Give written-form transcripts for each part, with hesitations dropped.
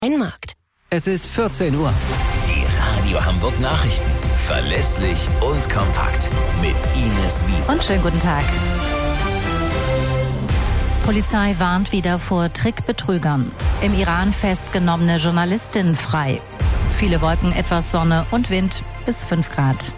Ein Markt. Es ist 14 Uhr. Die Radio Hamburg Nachrichten. Verlässlich und kompakt. Mit Ines Wiese. Und schönen guten Tag. Polizei warnt wieder vor Trickbetrügern. Im Iran festgenommene Journalistin frei. Viele Wolken, etwas Sonne und Wind bis 5 Grad.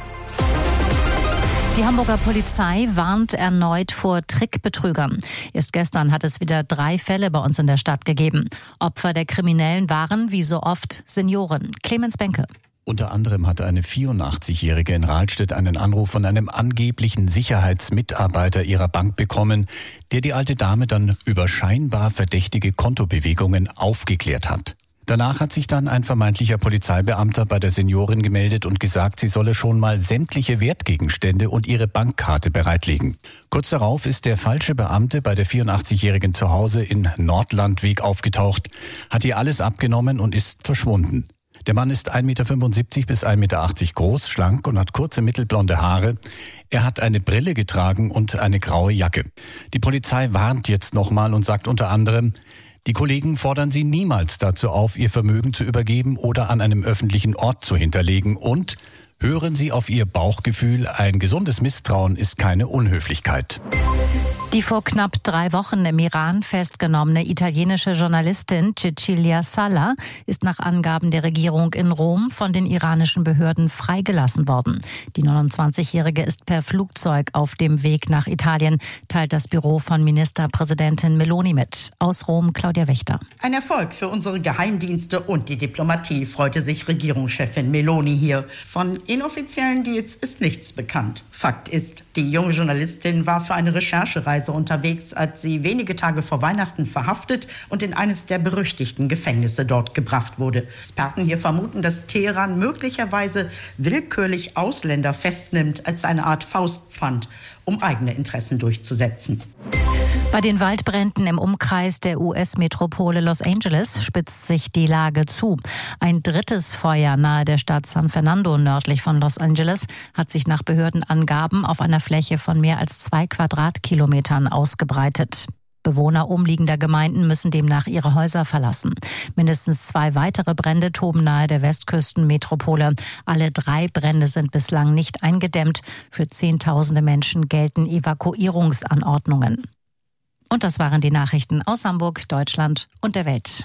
Die Hamburger Polizei warnt erneut vor Trickbetrügern. Erst gestern hat es wieder 3 Fälle bei uns in der Stadt gegeben. Opfer der Kriminellen waren, wie so oft, Senioren. Clemens Benke. Unter anderem hatte eine 84-Jährige in Rahlstedt einen Anruf von einem angeblichen Sicherheitsmitarbeiter ihrer Bank bekommen, der die alte Dame dann über scheinbar verdächtige Kontobewegungen aufgeklärt hat. Danach hat sich dann ein vermeintlicher Polizeibeamter bei der Seniorin gemeldet und gesagt, sie solle schon mal sämtliche Wertgegenstände und ihre Bankkarte bereitlegen. Kurz darauf ist der falsche Beamte bei der 84-Jährigen zu Hause in Nordlandweg aufgetaucht, hat ihr alles abgenommen und ist verschwunden. Der Mann ist 1,75 Meter bis 1,80 Meter groß, schlank und hat kurze mittelblonde Haare. Er hat eine Brille getragen und eine graue Jacke. Die Polizei warnt jetzt nochmal und sagt unter anderem, die Kollegen fordern sie niemals dazu auf, ihr Vermögen zu übergeben oder an einem öffentlichen Ort zu hinterlegen und hören Sie auf Ihr Bauchgefühl, ein gesundes Misstrauen ist keine Unhöflichkeit. Die vor knapp 3 Wochen im Iran festgenommene italienische Journalistin Cecilia Sala ist nach Angaben der Regierung in Rom von den iranischen Behörden freigelassen worden. Die 29-Jährige ist per Flugzeug auf dem Weg nach Italien, teilt das Büro von Ministerpräsidentin Meloni mit. Aus Rom Claudia Wächter. Ein Erfolg für unsere Geheimdienste und die Diplomatie, freute sich Regierungschefin Meloni hier. Von inoffiziellen Deals ist nichts bekannt. Fakt ist, die junge Journalistin war für eine Recherchereise unterwegs, als sie wenige Tage vor Weihnachten verhaftet und in eines der berüchtigten Gefängnisse dort gebracht wurde. Experten hier vermuten, dass Teheran möglicherweise willkürlich Ausländer festnimmt als eine Art Faustpfand, um eigene Interessen durchzusetzen. Bei den Waldbränden im Umkreis der US-Metropole Los Angeles spitzt sich die Lage zu. Ein 3. Feuer nahe der Stadt San Fernando nördlich von Los Angeles hat sich nach Behördenangaben auf einer Fläche von mehr als 2 Quadratkilometern ausgebreitet. Bewohner umliegender Gemeinden müssen demnach ihre Häuser verlassen. Mindestens 2 weitere Brände toben nahe der Westküstenmetropole. Alle 3 Brände sind bislang nicht eingedämmt. Für Zehntausende Menschen gelten Evakuierungsanordnungen. Und das waren die Nachrichten aus Hamburg, Deutschland und der Welt.